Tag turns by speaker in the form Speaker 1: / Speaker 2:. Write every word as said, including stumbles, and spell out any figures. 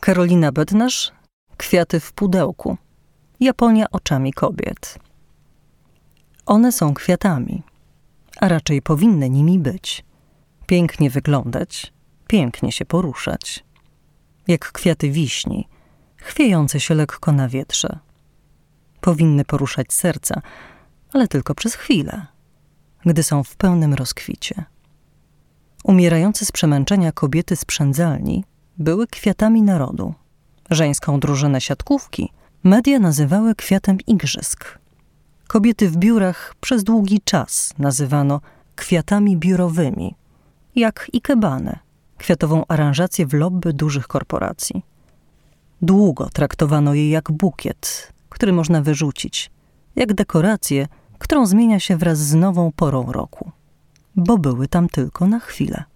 Speaker 1: Karolina Bednarz, Kwiaty w pudełku. Japonia oczami kobiet. One są kwiatami, a raczej powinny nimi być. Pięknie wyglądać, pięknie się poruszać. Jak kwiaty wiśni, chwiejące się lekko na wietrze. Powinny poruszać serca, ale tylko przez chwilę, gdy są w pełnym rozkwicie. Umierające z przemęczenia kobiety z przędzalni były kwiatami narodu. Żeńską drużynę siatkówki media nazywały kwiatem igrzysk. Kobiety w biurach przez długi czas nazywano kwiatami biurowymi, jak ikebane, kwiatową aranżację w lobby dużych korporacji. Długo traktowano je jak bukiet, który można wyrzucić, jak dekorację, którą zmienia się wraz z nową porą roku, bo były tam tylko na chwilę.